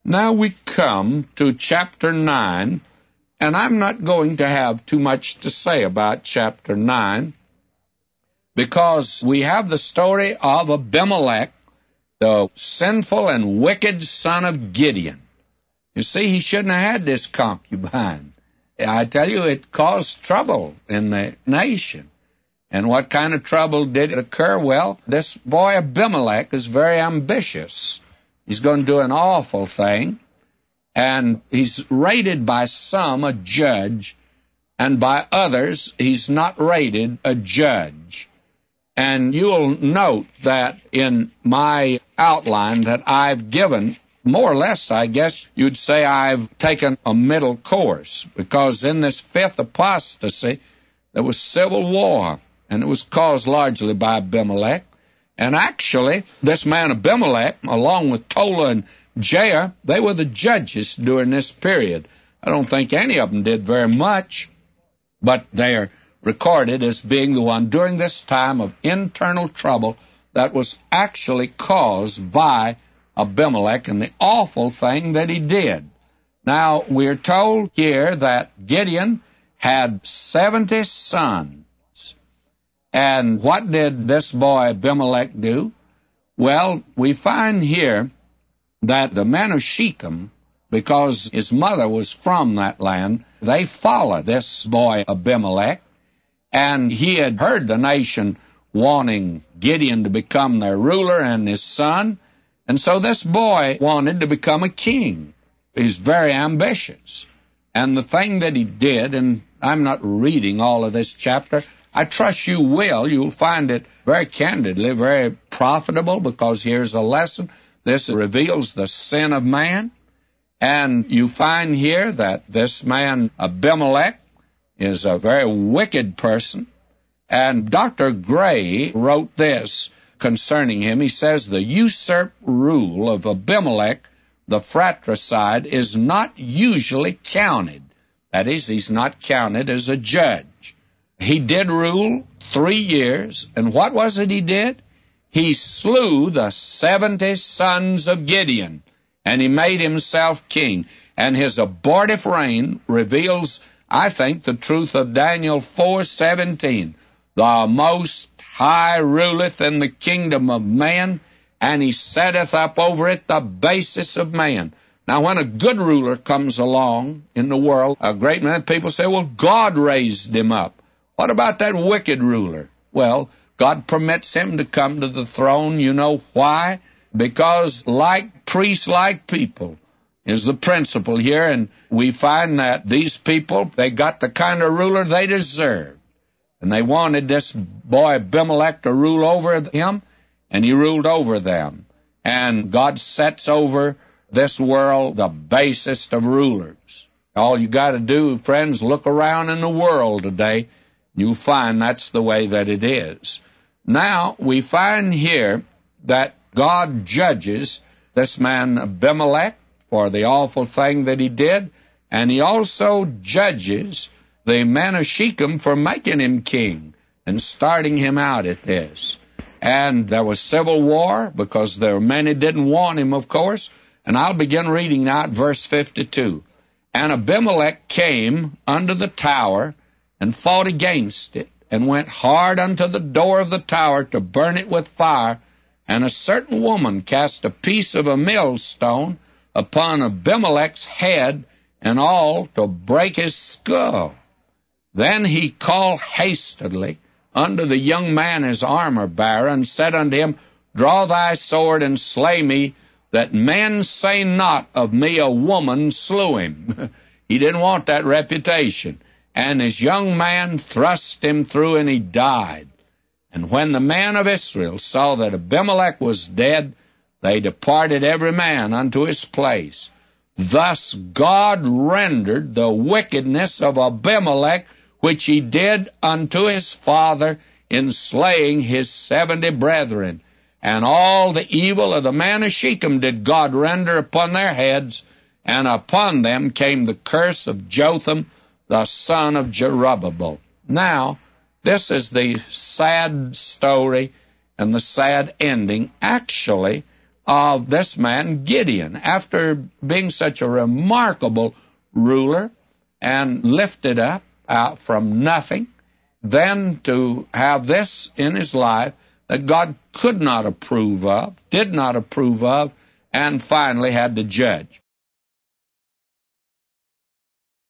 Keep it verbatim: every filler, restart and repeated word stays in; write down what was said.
Now we come to chapter nine, and I'm not going to have too much to say about chapter nine, because we have the story of Abimelech, the sinful and wicked son of Gideon. You see, he shouldn't have had this concubine. I tell you, it caused trouble in the nation. And what kind of trouble did occur? Well, this boy Abimelech is very ambitious. He's going to do an awful thing. And he's rated by some a judge, and by others he's not rated a judge. And you'll note that in my outline that I've given, more or less, I guess you'd say I've taken a middle course, because in this fifth apostasy there was civil war, and it was caused largely by Abimelech. And actually, this man Abimelech, along with Tola and Jair, they were the judges during this period. I don't think any of them did very much, but they are recorded as being the one during this time of internal trouble that was actually caused by Abimelech and the awful thing that he did. Now, we're told here that Gideon had seventy sons. And what did this boy Abimelech do? Well, we find here that the men of Shechem, because his mother was from that land, they followed this boy Abimelech, and he had heard the nation wanting Gideon to become their ruler and his son, and so this boy wanted to become a king. He's very ambitious. And the thing that he did, and I'm not reading all of this chapter, I trust you will. You'll find it very candidly, very profitable, because here's a lesson. This reveals the sin of man. And you find here that this man Abimelech is a very wicked person. And Doctor Gray wrote this concerning him. He says, the usurped rule of Abimelech, the fratricide, is not usually counted. That is, he's not counted as a judge. He did rule three years, and what was it he did? He slew the seventy sons of Gideon, and he made himself king. And his abortive reign reveals, I think, the truth of Daniel four seventeen. The Most High ruleth in the kingdom of man, and he setteth up over it the basis of man. Now, when a good ruler comes along in the world, a great many people say, well, God raised him up. What about that wicked ruler? Well, God permits him to come to the throne. You know why? Because like priests, like people, is the principle here. And we find that these people, they got the kind of ruler they deserved. And they wanted this boy Abimelech to rule over him, and he ruled over them. And God sets over this world the basest of rulers. All you got to do, friends, look around in the world today. You'll find that's the way that it is. Now, we find here that God judges this man Abimelech for the awful thing that he did, and he also judges the men of Shechem for making him king and starting him out at this. And there was civil war, because there were many didn't want him, of course, and I'll begin reading now at verse fifty-two. And Abimelech came under the tower, and fought against it, and went hard unto the door of the tower to burn it with fire. And a certain woman cast a piece of a millstone upon Abimelech's head, and all to break his skull. Then he called hastily unto the young man his armor-bearer, and said unto him, Draw thy sword, and slay me, that men say not of me a woman slew him. He didn't want that reputation. And his young man thrust him through, and he died. And when the men of Israel saw that Abimelech was dead, they departed every man unto his place. Thus God rendered the wickedness of Abimelech, which he did unto his father in slaying his seventy brethren. And all the evil of the men of Shechem did God render upon their heads, and upon them came the curse of Jotham, the son of Jerubbaal. Now, this is the sad story and the sad ending, actually, of this man Gideon, after being such a remarkable ruler and lifted up out from nothing, then to have this in his life that God could not approve of, did not approve of, and finally had to judge.